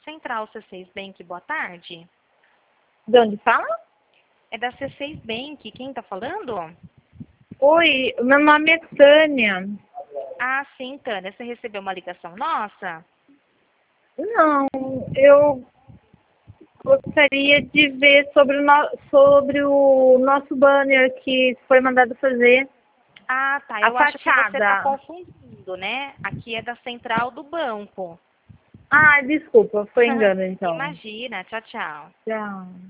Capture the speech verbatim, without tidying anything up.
Central C seis Bank, boa tarde. De onde fala? É da C seis Bank, quem tá falando? Oi, meu nome é Tânia. Ah, sim, Tânia, você recebeu uma ligação nossa? Não, eu gostaria de ver sobre o, no, sobre o nosso banner que foi mandado fazer. Ah, tá, A eu acho que você tá fachada. confundindo, né? Aqui é da Central do Banco. Ah, desculpa, foi engano então. Imagina, tchau, tchau. Tchau.